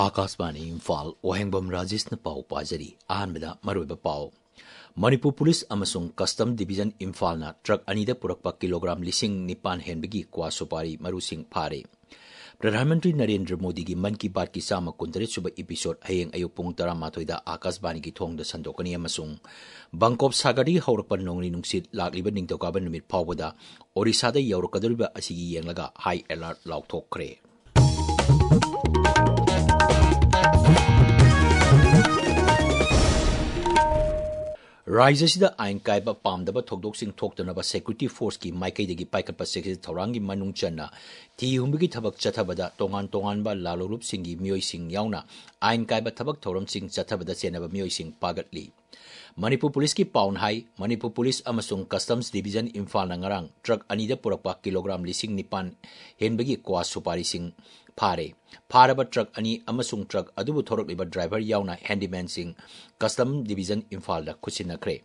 आकाशवाणी इम्फाल ओहेंबम राजेश पाव पाजरी अहमद मरुब पाव मणिपुर पुलिस अमसुंग कस्टम डिवीजन इम्फाल ट्रक अनीद पुरक्पा किलोग्राम लिसिंग निपान हेनबगी क्वा सुपारी मरुसिंग फारे प्रधानमंत्री नरेंद्र मोदी की मन की बात की चाम कुंतरे सुब एपिसोड हयेंग अयु पुंग 13 आकाशवाणी की थोंग संदोकनी अमसुंग बंकोप सागरी हौरप नोंगनी नुंसित लाक्लिब निंगतोकाब नुमित फावबदा ओडिशादा यौरकदोरिबा असिगी येंगलगा हाई अलर्ट लाउथोखरे राज्य आईन कायब पामदब थोकदोक्सिंग थोक्तनब सेक्यूरिटी फोर्स की माइकईदगी पाइकटप सेक्रेटरी थौरांगी मनुंग चन्ना थी हुंबगी थबक चथबदा तोंगान तोंगानबा लालोरुपसिंगी मियोइसिंग यावना आईन कायब थबक थौरमसिंग चथबदा चेनब मियोइसिंग पागटली मणिपुर पुलिस की पाउन हाई मणिपुर पुलिस अमसुंग कस्टम्स डिवीजन इम्फाल नंगरांग ट्रक अनीद पुरक्पा किलोग्राम लिसिंग निपान हेनबगी क्वा सुपारी सिंग फारे फारब ट्रक अनी अमसुंग ट्रक अदुबु थोरकलिबा ड्राइवर यावना हैंडीमैन सिंग कस्टम डिवीजन इम्फाल खुसिनखरे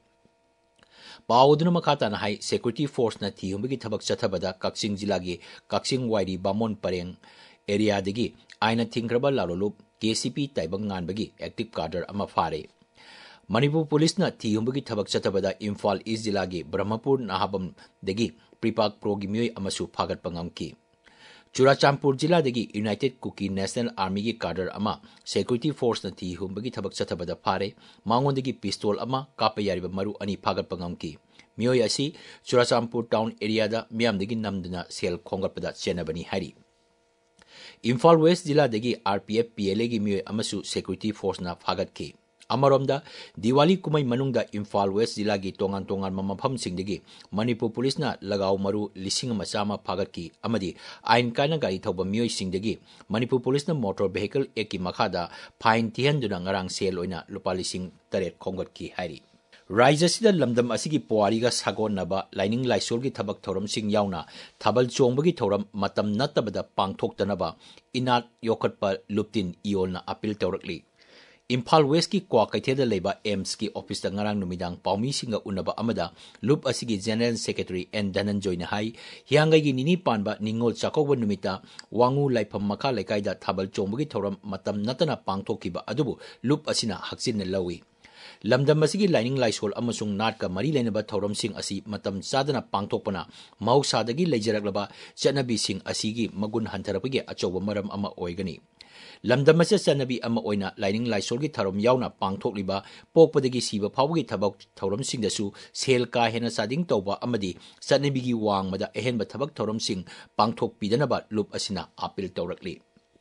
पावदुन मखाताना हाई सेक्यूरिटी फोर्स न थीहुंबगी थबक चथबदा कक्सिंग जिला की कक्सिंग वाइरी बामोन परेंग एरिया दगी आइना थिंग्रबा लालोलुप केसीपी ताइबंग गानबगी एक्टिव कार्डर अमा फारे मणिपुर पुलिस न थीहुंबगी थबक चथबदा इम्फाल ईस्ट जिला की ब्रह्मपुर नाहबम दगी प्रीपाक प्रोगी मियोय अमसु फागत पंगमकी चुराचांदपुर जिला दगी यूनाइटेड कुकी नेशनल आर्मी की कार्डर अमा सेक्यूरिटी फोर्स न थी हुंबगी थबक चथबदा फारे मांगोंदगी पिस्तौल अमा कापा यारिबा मरु अनि फागत पंगमकी मियोय असि चुराचांदपुर टाउन एरिया दा मियामदगी नमदना सेल खोंगतपदा चेनबनी हारी इम्फाल वेस्ट जिला दगी आरपीएफ पीएलए की मियोय अमसु सेक्यूरिटी फोर्स न फागत की अमरोमदा दिवाली कुमई मनुंगदा इम्फाल वेस्ट जिला की तोंगान तोंगान मफम सिंगदगी मणिपुर पुलिस न लगाव मरु लिसिंग मचामा फागत की अमदी आइन कायना गाड़ी थौब मियोय सिंगदगी मणिपुर पुलिस न मोटर व्हीकल एक की मखादा फाइन तिहंदुना ngarang सेल ओइना लुपा लिसिंग 8 खोंगत की हारी राज्य सिदा लमदम असिगी पोवारीगा सागोनबा लाइनिंग लाइसोल की थबक थौरम सिंग यावना थबल चोंबगी थौरम मतम नत्तबदा पांगथोक्तनबा इनात योखटपा लुप्तिन इयोलना अपील तौरकली इम्फाल वेस्ट की क्वा कैथेदा लेबा एम्स की ऑफिस दा ngarang नुमिदांग पाउमी सिंगा उनबा अमदा लुप असिगी जनरल सेक्रेटरी एन धनंजय ने हाई हियांगाई की निनी पानबा निंगोल चाकोब नुमिता वांगू लाइफम मखा लेकाइदा थाबल चोंबगी थौरम मतम नतना पांगथोकिबा अदुबु लुप असिना हक्सिन लवी लमदम असिगी लाइनिंग लाइसोल अमसुंग नाट का मरी लेनबा थौरम सिंग असी मतम चादना पांगथोकपना महौसादगी लेजरकलबा चनबी सिंग असिगी मगुन हंथरपगे अचौब मरम अमा ओइगनी लमदम से चनबी अमा ओइना लाइनिंग लाइसोल की थरम यावना पांगथोकलिबा पोकपदगी सीबा फावगी थबक थौरम सिंगदसु सेल का हेना सादिंग तौबा अमदी चनबीगी वांगमदा अहेनबा थबक थौरम सिंग पांगथोकपिदनबा लुप असिना अपील तौरकली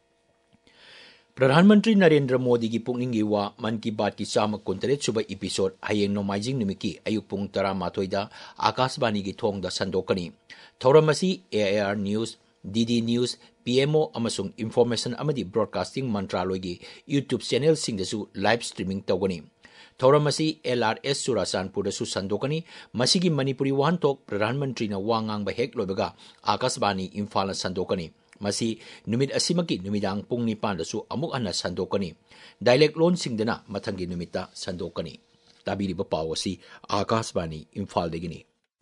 प्रधानमंत्री नरेंद्र मोदी की पुकनिंग की वा मन की बात की चाम कुंतरेत सुबह एपिसोड हयेंग नोमाइजिंग निमिकी अयुक पुंग 13 आकाशवाणी की थोंग दा संदोकनी थौरम असी AR news DD news PMO अमसुंग इंफॉर्मेशन अमदी ब्रॉडकास्टिंग मंत्रालय की यूट्यूब चैनल सिंगदसु लाइव स्ट्रीमिंग तौगनी थौरम असी एलआरएस चुराचांदपुरदसु संदोकनी मसिगी मणिपुरी वाहनथोक प्रधानमंत्री न वांगांग हेक लोबगा आकाशवाणी इम्फाल संदोकनी मसी नुमित असिमकी नुमिदांग पुंग निपानदसु अमुक हन्ना संदोकनी डायलेक्ट लोन सिंगदना मथंगी नुमिता संदोकनी ताबीरिबा पाव असि आकाशवाणी इम्फाल देगिनी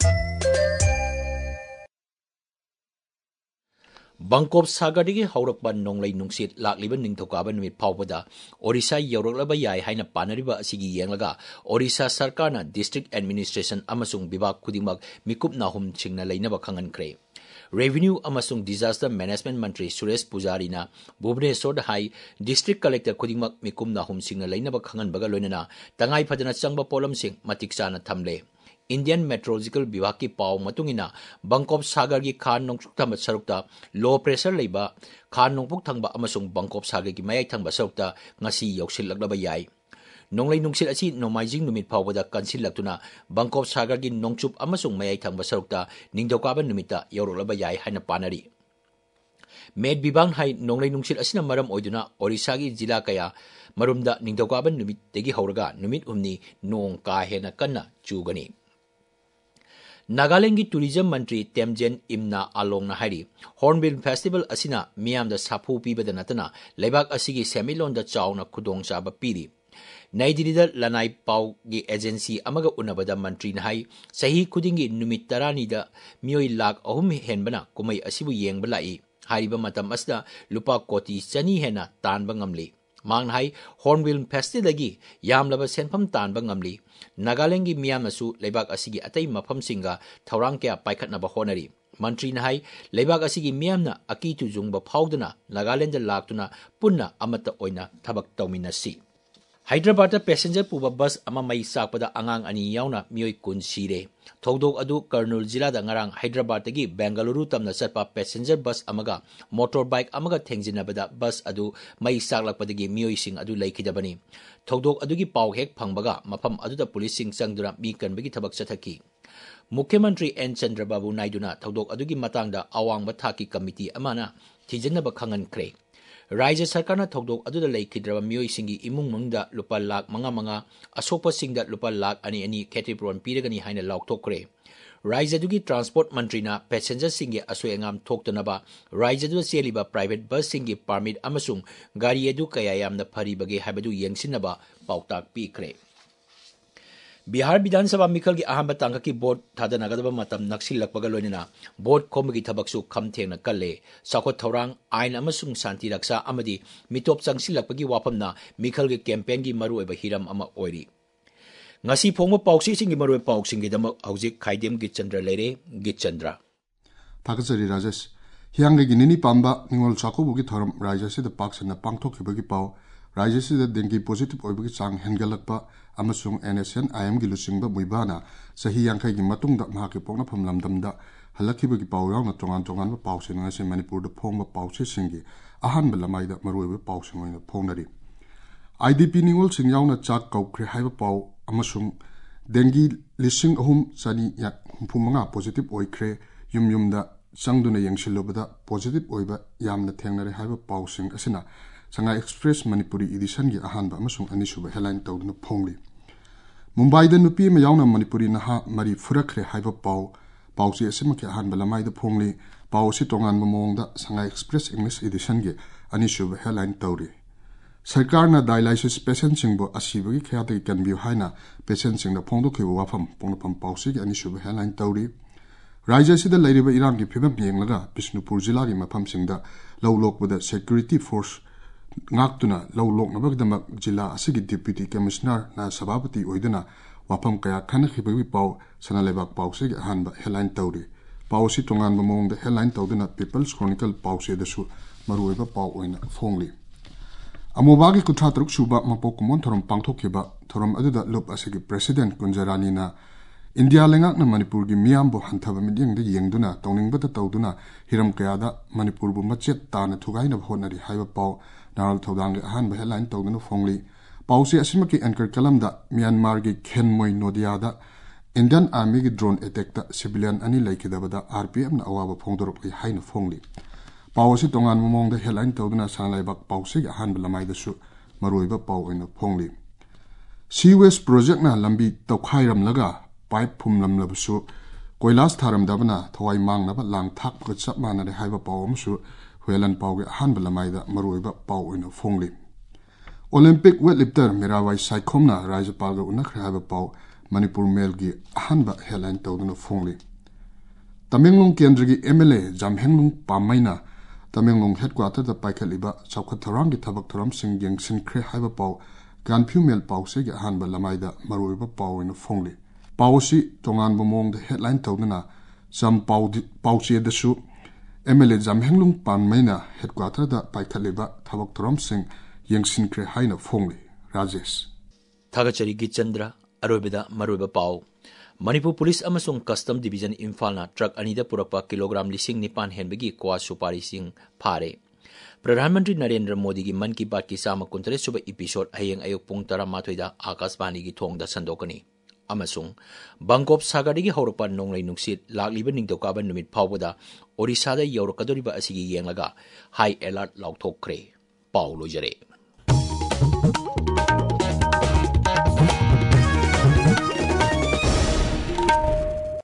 बंकोप सागरदगी हौरकपा नोंगलै नुंसित लाक्लिबा निंगथौकाबा नुमित फावबदा ओडिशा यौरकलबा याय हाइना पानरिबा असिगी येंगलगा ओडिशा सरकारना डिस्ट्रिक्ट एडमिनिस्ट्रेशन अमसुंग विभाग खुदिमक मिकुप नाहुम सिंगना लैनबा खंगनख्रे रेवेन्यू अमसुंग डिजास्टर मैनेजमेंट मंत्री सुरेश पुजारीना भुवनेश्वर हाई डिस्ट्रिक्ट कलेक्टर खुदिमक मिकुम नाहुम सिंगना लैनबा खंगनबगा लोइनना तंगाई फदना चंगबा पोलमसिंग मतिक चाना थमले इंडियन मेट्रोलॉजिकल विभाग की पाव मतुंगिना बंकोप सागर की खान नोंगचुक थंब सरुक्ता लो प्रेशर लेबा खान नोंगपुक थंबा अमसुंग बंकोप सागर की मयाई थंबा सरुक्ता ngasi यौसिललकलबा याई नोंगलै नुंसिल असि नोमाइजिंग नुमित फावबदा कंसिललक्तुना बंकोप सागर की नोंगचुप अमसुंग मयाई थंबा सरुक्ता निंगदौकाबा नुमिता यौरकलबा याई हाइना पानरी मेड विभाग हाई नोंगलै नुंसिल असिना मरम ओइदुना ओडिशा की जिला कया मरुमदा निंगदौकाबा नुमितदगी हौरगा नुमित हुमनी नोंग का हेना कन्ना चुगनी नागालैंड की टूरिज्म मंत्री तेमजेन इमना आलोंगना हारी हॉर्नबिल फेस्टिवल असिना मियामदा साफू पीबदा नतना लेबाक असिगी सेमिलोंदा चाउना खुदोंचाबा पीरी नई दिल्ली लनाई पाव की एजेंसी अमगा उनबदा मंत्री हाई सही खुदिंगी नुमित 12 मियोई लाख 3 हेनबना कुमई असिबु येंगबा लाई हारिबा मतम असदा लुपा कोटी 200 हेना तानबा ngamli ꯃꯥꯡꯅ ꯍꯥꯏ ꯍꯣꯔꯟꯕꯤꯜ ꯐꯦꯁꯇꯤꯚꯦꯜꯒꯤ ꯌꯥꯝꯂꯕ ꯁꯦꯟꯐꯝ ꯇꯥꯟꯕ ꯉꯝꯂꯤ ꯅꯥꯒꯥꯂꯦꯟꯒꯤ ꯃꯤꯌꯥꯝꯅꯁꯨ ꯂꯩꯕꯥꯛ ꯑꯁꯤꯒꯤ ꯑꯇꯩ ꯃꯐꯝꯁꯤꯡꯒ ꯊꯧꯔꯥꯡ ꯀꯌꯥ ꯄꯥꯏꯈꯠꯅꯕ ꯍꯣꯠꯅꯔꯤ ꯃꯟꯇ꯭ꯔꯤꯅ ꯍꯥꯏ ꯂꯩꯕꯥꯛ ꯑꯁꯤꯒꯤ ꯃꯤꯌꯥꯝꯅ ꯑꯀꯤ ꯇꯨꯖꯨꯡꯕ ꯐꯥꯎꯗꯨꯅ ꯅꯥꯒꯥꯂꯦꯟꯗ ꯂꯥꯛꯇꯨꯅ ꯄꯨꯟꯅ ꯑꯃꯠꯇ ꯑꯣꯏꯅ ꯊꯕꯛ ꯇꯧꯃꯤꯟꯅꯁꯤ ꯍꯥꯏꯗ꯭ꯔꯕꯥꯗꯇ ꯄꯦꯁꯦꯟꯖꯔ ꯄꯨꯕ ꯕꯁ ꯑꯃ ꯃꯩ ꯆꯥꯛꯄꯗ ꯑꯉꯥꯡ 2 ꯌꯥꯎꯅ ꯃꯤꯑꯣꯏ 10 ꯁꯤꯔꯦ ꯊꯧꯗꯣꯛ ꯑꯗꯨ ꯀꯔꯅꯨꯜ ꯖꯤꯂꯥꯗ ꯉꯔꯥꯡ ꯍꯥꯏꯗ꯭ꯔꯕꯥꯗꯇꯒꯤ ꯕꯦꯡꯒꯂꯨꯔꯨ ꯇꯝꯅ ꯆꯠꯄ ꯄꯦꯁꯦꯟꯖꯔ ꯕꯁ ꯑꯃꯒ ꯃꯣꯇꯣꯔ ꯕꯥꯏꯛ ꯑꯃꯒ ꯊꯦꯡꯖꯤꯟꯅꯕꯗ ꯕꯁ ꯑꯗꯨ ꯃꯩ ꯆꯥꯛꯂꯛꯄꯗꯒꯤ ꯃꯤꯑꯣꯏꯁꯤꯡ ꯑꯗꯨ ꯂꯩꯈꯤꯗꯕꯅꯤ ꯊꯧꯗꯣꯛ ꯑꯗꯨꯒꯤ ꯄꯥꯎ ꯍꯦꯛ ꯐꯪꯕꯒ ꯃꯐꯝ ꯑꯗꯨꯗ ꯄꯨꯂꯤꯁꯁꯤꯡ ꯆꯪꯗꯨꯅ ꯃꯤ ꯀꯟꯕꯒꯤ ꯊꯕꯛ ꯆꯠꯊꯈꯤ ꯃꯨꯈ꯭ꯌ ꯃꯟꯇ꯭ꯔꯤ ꯑꯦꯟ ꯆꯟꯗ꯭ꯔꯕꯥꯕꯨ ꯅꯥꯏꯗꯨꯅ ꯊꯧꯗꯣꯛ ꯑꯗꯨꯒꯤ ꯃꯇꯥꯡꯗ ꯑꯋꯥꯡꯕ ꯊꯥꯛꯀꯤ ꯀꯃꯤꯇꯤ ꯑꯃꯅ ꯊꯤꯖꯤꯟꯅꯕ ꯈꯪꯍꯟꯈ꯭ꯔꯦ ꯔꯥꯏꯖ꯭य ꯁꯔꯀꯥꯔꯅ ꯊꯧꯗꯣꯛ ꯑꯗꯨꯗ ꯂꯩꯈꯤꯗ꯭ꯔꯕ ꯃꯤꯑꯣꯏꯁꯤꯡꯒꯤ ꯏꯃꯨꯡ ꯃꯅꯨꯡꯗ ꯂꯨꯄꯥ ꯂꯥꯈ 5,500 ꯑꯁꯣꯛꯄꯁꯤꯡꯗ ꯂꯨꯄꯥ ꯂꯥꯈ 2,200 ꯈꯦꯇ꯭ꯔꯤꯄꯨꯔꯣꯟ ꯄꯤꯔꯒꯅꯤ ꯍꯥꯏꯅ ꯂꯥꯎꯊꯣꯛꯈ꯭ꯔꯦ ꯔꯥꯏꯖ꯭ꯌꯗꯨꯒꯤ ꯇ꯭ꯔꯥꯟꯁꯄꯣꯔꯠ ꯃꯟꯇ꯭ꯔꯤꯅ ꯄꯦꯁꯦꯟꯖꯔꯁꯤꯡꯒꯤ ꯑꯁꯣꯏ ꯑꯉꯥꯝ ꯊꯣꯛꯇꯅꯕ ꯔꯥꯏꯖ꯭ꯌꯗꯨꯗ ꯆꯦꯜꯂꯤꯕ ꯄ꯭ꯔꯥꯏꯚꯦꯠ ꯕꯁꯁꯤꯡꯒꯤ ꯄꯥꯔꯃꯤꯠ ꯑꯃꯁꯨꯡ ꯒꯥꯔꯤ ꯑꯗꯨ ꯀꯌꯥ ꯌꯥꯝꯅ ꯐꯔꯤꯕꯒꯦ ꯍꯥꯏꯕꯗꯨ ꯌꯦꯡꯁꯤꯟꯅꯕ ꯄꯥꯎꯇꯥꯛ ꯄꯤꯈ꯭ꯔꯦ ꯕꯤꯍꯥꯔ ꯕꯤꯙꯥꯟ ꯁꯚꯥ ꯃꯤꯈꯜꯒꯤ ꯑꯍꯥꯟꯕ ꯇꯥꯡꯀꯛꯀꯤ ꯚꯣꯠ ꯊꯥꯗꯅꯒꯗꯕ ꯃꯇꯝ ꯅꯛꯁꯤꯜꯂꯛꯄꯒ ꯂꯣꯏꯅꯅ ꯚꯣꯠ ꯈꯣꯝꯕꯒꯤ ꯊꯕꯛꯁꯨ ꯈꯝ ꯊꯦꯡꯅ ꯀꯜꯂꯦ ꯆꯥꯎꯈꯠ ꯊꯧꯔꯥꯡ ꯑꯥꯏꯟ ꯑꯃꯁꯨꯡ ꯁꯥꯟꯇꯤ ꯔꯛꯁꯥ ꯑꯃꯗꯤ ꯃꯤꯇꯣꯞ ꯆꯪꯁꯤꯜꯂꯛꯄꯒꯤ ꯋꯥꯐꯝꯅ ꯃꯤꯈꯜꯒꯤ ꯀꯦꯝꯄꯦꯟꯒꯤ ꯃꯔꯨꯑꯣꯏꯕ ꯍꯤꯔꯝ ꯑꯃ ꯑꯣꯏꯔꯤ ꯉꯁꯤ ꯐꯣꯡꯕ ꯄꯥꯎꯆꯦꯁꯤꯡꯒꯤ ꯃꯔꯨꯑꯣꯏꯕ ꯄꯥꯎꯁꯤꯡꯒꯤꯗꯃꯛ ꯍꯧꯖꯤꯛ ꯈꯥꯏꯗꯦꯝ ꯒꯤꯠꯆꯟꯗ꯭ꯔ ꯂꯩꯔꯦ ꯒꯤꯠꯆꯟꯗ꯭ꯔ ꯊꯥꯒꯠꯆꯔꯤ ꯔꯥꯖꯦꯁ ꯍꯤꯌꯥꯡꯒꯩꯒꯤ ꯅꯤꯅꯤ ꯄꯥꯝꯕ ꯅꯤꯡꯉꯣꯜ ꯆꯥꯛꯀꯧꯕꯒꯤ ꯊꯧꯔꯝ ꯔꯥꯏꯖ꯭ꯌꯁꯤꯗ ꯄꯥꯛ ꯁꯟꯅ ꯄꯥꯡꯊꯣꯛꯈꯤꯕꯒꯤ ꯄꯥꯎ ꯔꯥꯏꯖ꯭ꯌꯁꯤꯗ ꯗꯦꯡꯒꯤ ꯄꯣꯖꯤꯇꯤꯚ ꯑꯣꯏꯕꯒꯤ ꯆꯥꯡ ꯍꯦꯟꯒꯠꯂꯛꯄ ꯑꯃꯁꯨꯡ NSNIMꯒꯤ ꯂꯨꯆꯤꯡꯕ ꯃꯨꯏꯕꯥꯅ ꯆꯍꯤ 50ꯒꯤ ꯃꯇꯨꯡꯗ ꯃꯍꯥꯛꯀꯤ ꯄꯣꯛꯅꯐꯝ ꯂꯝꯗꯝꯗ ꯍꯜꯂꯛꯈꯤꯕꯒꯤ ꯄꯥꯎ ꯌꯥꯎꯅ ꯇꯣꯉꯥꯟꯕ ꯄꯥꯎꯁꯤꯡ ꯑꯁꯤ ꯃꯅꯤꯄꯨꯔꯗ ꯐꯣꯡꯕ ꯄꯥꯎꯆꯦꯁꯤꯡꯒꯤ ꯑꯍꯥꯟꯕ ꯂꯃꯥꯏꯗ ꯃꯔꯨꯑꯣꯏꯕ ꯄꯥꯎꯁꯤꯡ ꯑꯣꯏꯅ ꯐꯣꯡꯅꯔꯤ IDP ꯅꯤꯡꯉꯣꯜꯁꯤꯡ ꯌꯥꯎꯅ ꯆꯥꯛ ꯀꯧꯈ꯭ꯔꯦ ꯍꯥꯏꯕ ꯄꯥꯎ ꯑꯃꯁꯨꯡ ꯗꯦꯡꯒꯤ 3,365 ꯄꯣꯖꯤꯇꯤꯚ ꯑꯣꯏꯈ꯭ꯔꯦ ꯌꯨꯝꯗ ꯆꯪꯗꯨꯅ ꯌꯦꯡꯁꯤꯜꯂꯨꯕꯗ ꯄꯣꯖꯤꯇꯤꯚ ꯑꯣꯏꯕ ꯌꯥꯝꯅ ꯊꯦꯡꯅꯔꯦ ꯍꯥꯏꯕ ꯄꯥꯎꯁꯤꯡ ꯑꯁꯤꯅ ꯁꯉꯥꯏ ꯑꯦꯛꯁꯄ꯭ꯔꯦꯁ ꯃꯅꯤꯄꯨꯔꯤ ꯏꯗꯤꯁꯟꯒꯤ ꯑꯍꯥꯟꯕ ꯑꯃꯁꯨꯡ ꯑꯅꯤꯁꯨꯕ ꯍꯦꯗꯂꯥꯏꯟ ꯇꯧꯗꯨꯅ ꯐꯣꯡꯂꯤ ꯃꯨꯝꯕꯥꯏꯗ ꯅꯨꯄꯤ ꯑꯃ ꯌꯥꯎꯅ ꯃꯅꯤꯄꯨꯔꯤ ꯅꯍꯥ 3 ꯐꯨꯔꯛꯈ꯭ꯔꯦ ꯍꯥꯏꯕ ꯄꯥꯎꯆꯦ ꯑꯁꯤꯃꯛꯀꯤ ꯑꯍꯥꯟꯕ ꯂꯃꯥꯏꯗ ꯐꯣꯡꯂꯤ ꯄꯥꯎ ꯑꯁꯤ ꯇꯣꯉꯥꯟꯕ ꯃꯑꯣꯡꯗ ꯁꯉꯥꯏ ꯑꯦꯛꯁꯄ꯭ꯔꯦꯁ ꯏꯪꯂꯤꯁ ꯏꯗꯤꯁꯟꯒꯤ ꯑꯅꯤꯁꯨꯕ ꯍꯦꯗꯂꯥꯏꯟ ꯇꯧꯔꯤ ꯁꯔꯀꯥꯔꯅ ꯗꯥꯏꯂꯥꯏꯁꯤꯁ ꯄꯦꯁꯦꯟꯠꯁꯤꯡꯕꯨ ꯑꯁꯤꯕꯒꯤ ꯈꯌꯥꯗꯒꯤ ꯀꯟꯕꯤꯌꯨ ꯍꯥꯏꯅ ꯄꯦꯁꯦꯟꯠꯁꯤꯡꯗ ꯐꯣꯡꯗꯣꯛꯈꯤꯕ ꯋꯥꯐꯝ ꯄꯣꯛꯅꯐꯝ ꯄꯥꯎꯆꯦꯒꯤ ꯑꯅꯤꯁꯨꯕ ꯍꯦꯗꯂꯥꯏꯟ ꯇꯧꯔꯤ ꯔꯥꯏꯖ꯭ꯌꯁꯤꯗ ꯂꯩꯔꯤꯕ ꯏꯔꯥꯡꯒꯤ ꯐꯤꯚꯝ ꯌꯦꯡꯂꯒ ꯕꯤꯁꯅꯨꯄꯨꯔ ꯖꯤꯂꯥꯒꯤ ꯃꯐꯝꯁꯤꯡꯗ ꯂꯧ ꯂꯣꯛꯄꯗ ꯁꯦꯀ꯭ꯌꯨꯔꯤꯇꯤ ꯐꯣꯔꯁ ꯉꯥꯛꯇꯨꯅ ꯂꯧ ꯂꯣꯛꯅꯕꯒꯤꯗꯃꯛ ꯖꯤꯂꯥ ꯑꯁꯤꯒꯤ ꯗꯤꯄ꯭ꯌꯨꯇꯤ ꯀꯃꯤꯁꯅꯔꯅ ꯁꯚꯥꯄꯇꯤ ꯑꯣꯏꯗꯨꯅ ꯋꯥꯐꯝ ꯀꯌꯥ ꯈꯟꯅꯈꯤꯕꯒꯤ ꯄꯥꯎ ꯁꯅꯥꯂꯩꯕꯥꯛ ꯄꯥꯎꯆꯦꯒꯤ ꯑꯍꯥꯟꯕ ꯍꯦꯗꯂꯥꯏꯟ ꯇꯧꯔꯤ ꯄꯥꯎ ꯑꯁꯤ ꯇꯣꯉꯥꯟꯕ ꯃꯑꯣꯡꯗ ꯍꯦꯗꯂꯥꯏꯟ ꯇꯧꯗꯨꯅ ꯄꯤꯄꯜꯁ ꯀ꯭ꯔꯣꯅꯤꯀꯜ ꯄꯥꯎꯆꯦꯗꯁꯨ ꯃꯔꯨꯑꯣꯏꯕ ꯄꯥꯎ ꯑꯣꯏꯅ ꯐꯣꯡꯂꯤ ꯑꯃꯣꯕꯥꯒꯤ 33 ꯁꯨꯕ ꯃꯄꯣꯛ ꯀꯨꯝꯑꯣꯟ ꯊꯧꯔꯝ ꯄꯥꯡꯊꯣꯛꯈꯤꯕ ꯊꯧꯔꯝ ꯑꯗꯨꯗ ꯂꯨꯞ ꯑꯁꯤꯒꯤ ꯄ꯭ꯔꯦꯁꯤꯗꯦꯟꯠ ꯀꯨꯟꯖꯔꯥꯅꯤꯅ ꯏꯟꯗꯤꯌꯥ ꯂꯩꯉꯥꯛꯅ ꯃꯅꯤꯄꯨꯔꯒꯤ ꯃꯤꯌꯥꯝꯕꯨ ꯍꯟꯊꯕ ꯃꯤꯠꯌꯦꯡꯗ ꯌꯦꯡꯗꯨꯅ ꯇꯧꯅꯤꯡꯕꯇ ꯇꯧꯗꯨꯅ ꯍꯤꯔꯝ ꯀꯌꯥꯗ ꯃꯅꯤꯄꯨꯔꯕꯨ ꯃꯆꯦꯠ ꯇꯥꯅ ꯊꯨꯒꯥꯏꯅꯕ ꯍꯣꯠꯅꯔꯤ ꯍꯥꯏꯕ ꯄꯥꯎ ꯅꯥꯔꯣꯜ ꯊꯧꯗꯥꯡꯒꯤ ꯑꯍꯥꯟꯕ ꯍꯦꯗꯂꯥꯏꯟ ꯇꯧꯗꯨꯅ ꯐꯣꯡꯂꯤ ꯄꯥꯎꯆꯦ ꯑꯁꯤꯃꯛꯀꯤ ꯑꯦꯡꯀꯔ ꯀꯂꯝꯗ ꯃ꯭ꯌꯥꯟꯃꯥꯔꯒꯤ ꯈꯦꯟꯃꯣꯏ ꯅꯣꯗꯤꯌꯥꯗ ꯏꯟꯗꯤꯌꯟ ꯑꯥꯔꯃꯤꯒꯤ ꯗ꯭ꯔꯣꯟ ꯑꯦꯇꯦꯛꯇ ꯁꯤꯚꯤꯂꯤꯌꯟ 2 ꯂꯩꯈꯤꯗꯕꯗ RPFꯅ ꯑꯋꯥꯕ ꯐꯣꯡꯗꯣꯔꯛꯂꯤ ꯍꯥꯏꯅ ꯐꯣꯡꯂꯤ ꯄꯥꯎ ꯑꯁꯤ ꯇꯣꯉꯥꯟꯕ ꯃꯑꯣꯡꯗ ꯍꯦꯗꯂꯥꯏꯟ ꯇꯧꯗꯨꯅ ꯁꯅꯥꯂꯩꯕꯥꯛ ꯄꯥꯎꯆꯦꯒꯤ ꯑꯍꯥꯟꯕ ꯂꯃꯥꯏꯗꯁꯨ ꯃꯔꯨꯑꯣꯏꯕ ꯄꯥꯎ ꯑꯣꯏꯅ ꯐꯣꯡꯂꯤ ꯁꯤꯋꯦꯁ ꯄ꯭ꯔꯣꯖꯦꯛꯅ ꯂꯝꯕꯤ ꯇꯧꯈꯥꯏꯔꯝꯂꯒ ꯄꯥꯏꯞ ꯐꯨꯝꯂꯝꯂꯕꯁꯨ ꯀꯣꯏꯂꯥꯁ ꯊꯥꯔꯝꯗꯕꯅ ꯊꯋꯥꯏ ꯃꯥꯡꯅꯕ ꯂꯥꯡ ꯊꯥꯛꯄꯒ ꯆꯞ ꯃꯥꯟꯅꯔꯦ ꯍꯥꯏꯕ ꯄꯥꯎ ꯑꯃꯁꯨ ꯍꯨꯌꯦꯂꯟ ꯄꯥꯎꯒꯤ ꯑꯍꯥꯟꯕ ꯂꯃꯥꯏꯗ ꯃꯔꯨꯑꯣꯏꯕ ꯄꯥꯎ ꯑꯣꯏꯅ ꯐꯣꯡꯂꯤ ꯑꯣꯂꯦꯝꯄꯤꯛ ꯋꯦꯠꯂꯤꯐꯇꯔ ꯃꯤꯔꯥꯕꯥꯏ ꯁꯥꯏꯈꯣꯝꯅ ꯔꯥꯖ꯭ꯌꯄꯥꯜꯒ ꯎꯅꯈ꯭ꯔꯦ ꯍꯥꯏꯕ ꯄꯥꯎ ꯃꯅꯤꯄꯨꯔ ꯃꯦꯜꯒꯤ ꯑꯍꯥꯟꯕ ꯍꯦꯗꯂꯥꯏꯟ ꯇꯧꯗꯨꯅ ꯐꯣꯡꯂꯤ ꯇꯃꯦꯡꯂꯣꯡ ꯀꯦꯟꯗ꯭ꯔꯒꯤ MLA ꯖꯥꯝꯍꯦꯡꯂꯨꯡ ꯄꯥꯝꯃꯩꯅ ꯇꯃꯦꯡꯂꯣꯡ ꯍꯦꯗꯀ꯭ꯋꯥꯇꯔꯗ ꯄꯥꯏꯈꯠꯂꯤꯕ ꯆꯥꯎꯈꯠ ꯊꯧꯔꯥꯡꯒꯤ ꯊꯕꯛ ꯊꯧꯔꯝꯁꯤꯡ ꯌꯦꯡꯁꯤꯟꯈ꯭ꯔꯦ ꯍꯥꯏꯕ ꯄꯥꯎ ꯒꯥꯟꯐ꯭ꯌꯨ ꯃꯦꯜ ꯄꯥꯎꯆꯦꯒꯤ ꯑꯍꯥꯟꯕ ꯂꯃꯥꯏꯗ ꯃꯔꯨꯑꯣꯏꯕ ꯄꯥꯎ ꯑꯣꯏꯅ ꯐꯣꯡꯂꯤ ꯄꯥꯎ ꯑꯁꯤ ꯇꯣꯉꯥꯟꯕ ꯃꯑꯣꯡꯗ ꯍꯦꯗꯂꯥꯏꯟ ꯇꯧꯗꯨꯅ ꯄꯥꯎꯆꯦꯗꯁꯨ MLA ꯖꯥꯝꯍꯦꯡꯂꯨꯡ ꯄꯥꯝꯃꯩꯅ ꯍꯦꯗꯀ꯭ꯋꯥꯇꯔꯗ ꯄꯥꯏꯈꯠꯂꯤꯕ ꯊꯕꯛ ꯊꯧꯔꯝꯁꯤꯡ ꯌꯦꯡꯁꯤꯟꯈ꯭ꯔꯦ ꯍꯥꯏꯅ ꯐꯣꯡꯂꯤ ꯔꯥꯖꯦꯁ ꯊꯥꯒꯠꯆꯔꯤ ꯒꯤꯠꯆꯟꯗ꯭ꯔ ꯑꯔꯣꯏꯕꯗ ꯃꯔꯨꯑꯣꯏꯕ ꯄꯥꯎ ꯃꯅꯤꯄꯨꯔ ꯄꯨꯂꯤꯁ ꯑꯃꯁꯨꯡ ꯀꯁꯇꯝ ꯗꯤꯚꯤꯖꯟ ꯏꯝꯐꯥꯜꯅ ꯇ꯭ꯔꯛ 2ꯗ ꯄꯨꯔꯛꯄ ꯀꯤꯂꯣꯒ꯭ꯔꯥꯝ 9,000 ꯍꯦꯟꯕꯒꯤ ꯀ꯭ꯋꯥ ꯁꯨꯄꯥꯔꯤꯁꯤꯡ ꯐꯥꯔꯦ ꯄ꯭ꯔꯙꯥꯟ ꯃꯟꯇ꯭ꯔꯤ ꯅꯔꯦꯟꯗ꯭ꯔ ꯃꯣꯗꯤꯒꯤ ꯃꯟ ꯀꯤ ꯕꯥꯠꯀꯤ 139ꯁꯨꯕ ꯏꯄꯤꯁꯣꯗ ꯍꯌꯦꯡ ꯑꯌꯨꯛ ꯄꯨꯡ 18ꯗ ꯑꯥꯀꯥꯁꯕꯥꯅꯤꯒꯤ ꯊꯣꯡꯗ ꯁꯟꯗꯣꯛꯀꯅꯤ ꯑꯃꯁꯨꯡ ꯕꯪꯒꯣꯞ ꯁꯥꯒꯔꯗꯒꯤ ꯍꯧꯔꯛꯄ ꯅꯣꯡꯂꯩ ꯅꯨꯡꯁꯤꯠ ꯂꯥꯛꯂꯤꯕ ꯅꯤꯡꯊꯧꯀꯥꯕ ꯅꯨꯃꯤꯠ ꯐꯥꯎꯕꯗ ꯑꯣꯔꯤꯁꯥꯗ ꯌꯧꯔꯛꯀꯗꯧꯔꯤꯕ ꯑꯁꯤꯒꯤ ꯌꯦꯡꯂꯒ ꯍꯥꯏ ꯑꯦꯂꯔꯠ ꯂꯥꯎꯊꯣꯛꯈ꯭ꯔꯦ ꯄꯥꯎ ꯂꯣꯏꯖꯔꯦ